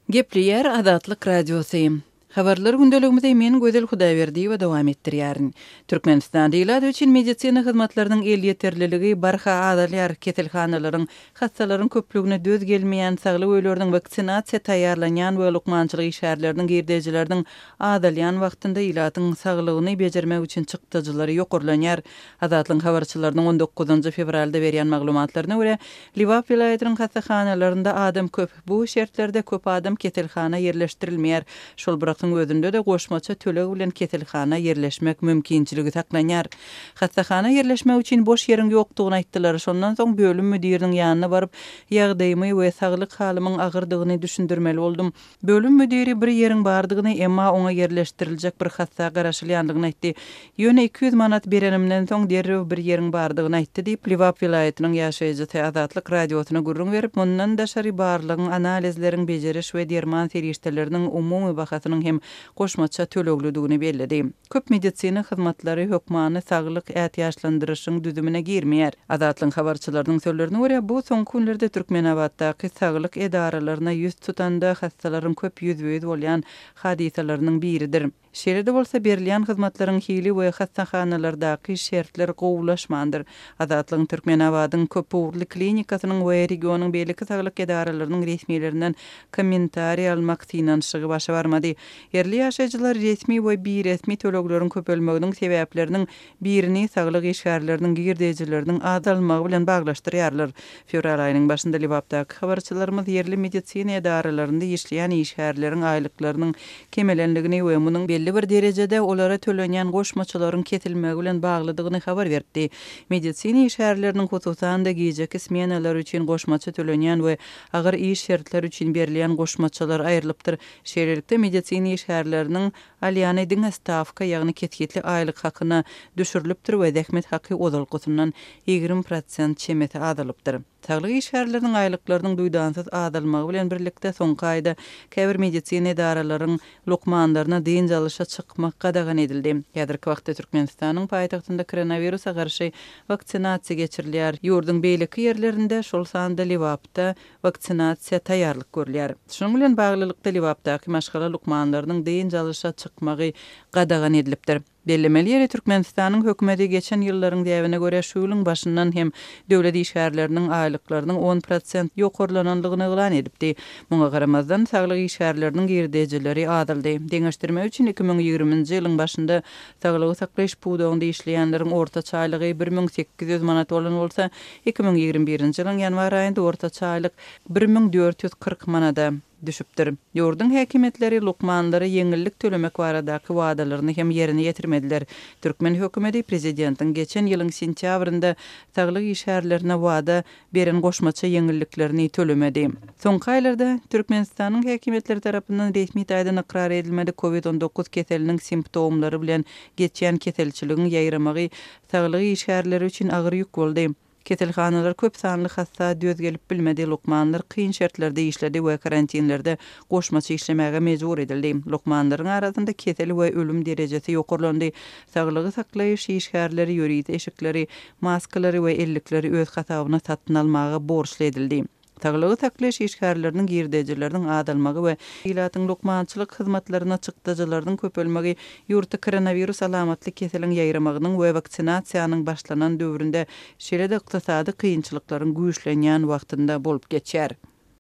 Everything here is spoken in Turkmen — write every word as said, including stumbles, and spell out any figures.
Gepliyer Azatlyk Radiosu. Habarlar gündeligimizde men Gözel Hudaýberdi we dowam etdirýärin. Türkmenistan diýiladi üçin medisina hyzmatlarynyň el ýeterliligi barha adalyar ketelhanalaryň hastalaryň köplügine döz gelmeýän saglyk öýleriniň vaksinasiýa taýýarlanýan we lukmançylyk işgärleriniň girdejileriniň adalyan wagtynda ilatyň saglygyny bejermek üçin çykdyjylary ýokurlanýar. Azatlyk habarçylarynyň on dokuzunçy fevralda berýän maglumatlaryna görä, Liwap vilayatynyň hastaxanalarynda adam köp. Bu şertlerde köp adam ketelhana ýerleşdirilmeýär. Şol bıraktın özünde de goşmaça töleg bilen ketelhana yerleşmek mümkinçiligi taklanýar. Hastaxana yerleşmek üçin boş ýeriň ýokdugyny aýtdylar. Şondan soň bölüm müdiriniň ýanyna baryp, ýagdaýymy we saglyk halymyň agyrdygyny düşündirmeli boldum. Bölüm müdiri bir ýeriň bardygyny, emma oňa yerleşdiriljek bir hasta garaşylýandygyny aýtdy. Ýöne iki yüz manat berenimden soň derrew bir ýeriň bardygyny aýtdy diýip Liwap vilayatynyň ýaşaýjy Azatlyk radiosyna gurrun berip, mundan daşary barlygyň analizleriň bejeriş we derman ferişteleriniň umumy bahasynyň hem goşmaça töleglüdigini bellidi. Köp medisina hyzmatlary hökmany saglyk ätýaşlandyryşyň düzümine girmeýär. Azatlyk habarçylarynyň sözlerine görä, bu soňky günlerde Türkmenawatdaky saglyk edaralaryna ýüz tutanda hastalaryň köp ýüzbeýiz bolýan hadisalarynyň biridir. Şeride bolsa berilýän hyzmatlaryň hili we hastaxanalardaky şertler gowulaşmandyr. Azatlygyň Türkmenawatyň köp uğurly klinikasynyň we regionyň beýleki saglyk edaralarynyň resmiýetlerinden kommentariýa almak synanşygy başa barmady. Yerli ýaşaýjylar resmi we bir-resmi tölegleriň köpelmeginiň sebäpleriniň birini saglyk işgärleriniň girdejileriniň azalmagy bilen baglaşdyrýarlar. Fevral aýynyň başynda Liwapdaky habarçylarymyz yerli medisina edaralarynda işleýän işgärleriň aýlyklarynyň kemelenligini we munyň belli bir derejede olara tölenýän goşmaçylaryň ketilmegi bilen baglydygyny habar berdi. Medisina işgärleriniň hususan da gijek smenalar üçin goşmaça tölenýän we agyr iş şertleri üçin berilýän goşmaçylar aýrylypdyr. Şeýlelikde medisina işgärleriniň alýany diňe stavka, ýagny ketgitli aýlyk hakyna düşürilipdir we zähmet haky ozalgysyndan ýigrim prosent çemeti azalypdyr. Saglyk işgärleriniň aýlyklarynyň duýdansız azalmagy bilen birlikde soňky aýda käbir medisina edaralarynyň lukmanlaryna diň alışa çykmak gadagan edildi. Häzirki wagtda Türkmenistanyň paýtagtynda koronawirusa garşy vaksinasiýa geçirilýär. Ýurdun beýleki ýerlerinde şol sanda Liwapda vaksinasiýa taýýarlyk görülýär. Şonuň bilen baglylykda Liwapdaky maşgala lukmanlarynyň diň alışa çykmagy gadagan edilipdir. Bellemeli ýeri Türkmenistanyň hökümeti geçen ýyllaryň däwine görä şu ýylyň başyndan hem döwlet işgärleriniň aýlyklarynyň on prosent ýokurlananlygyny elan edipdi. Muňa garamazdan saglyk işgärleriniň girdejileri adyldy. Deňeşdirme üçin iki bin ýygrimiňji ýylyň başynda saglygy saklaýyş puwdagynda işleýänleriň ortaça aýlygy bir min sekiz yüz manat bolan bolsa, iki bin ýygrimi birinji ýylyň ýanwar aýynda ortaça aýlyk bir min dört yüz kırk manada düşüpdir. Ýurdun häkimetleri lukmanlary yeňillik tölemek baradaky wadalaryny hem ýerine ýetirmediler. Türkmen hökümeti prezidentiň geçen ýylyň sentýabrynda saglyk işgärlerine wada beren goşmaça yeňilliklerini tölemedi. Soňky aýlarda Türkmenistanyň häkimetleri tarapyndan resmi taýdan ikrar edilmedi covid on dokuz keseliniň simptomlary bilen geçýän keselçiligiň ýaýramagy saglyk işgärleri üçin agyr ýük boldy. Ketelhanalar köp sanly hasta döz gelip bilmedi, lukmanlar kyn şertlerde işledi we karantinlerde goşmaça işlemäge mejbur edildi. Lukmanlaryň arasynda kesel we ölüm derejesi ýokurlandy. Saglygy saklaýyş işgärleri, ýörit eşikleri, maskalary we ellikleri öz hasabyna satyn almagy borçly edildi. Saglygy saklaýyş işgärleriniň girdejileriniň adalmagy we ilatyň lukmançylyk hyzmatlaryna çykdyjylaryň köpelmegi ýurtda koronawirus alamatly keseliň ýaýramagynyň we vaksinasiýanyň başlanan döwründe şeýle-de ykdysady kynçylyklaryň güýçlenýän wagtynda bolup geçýär.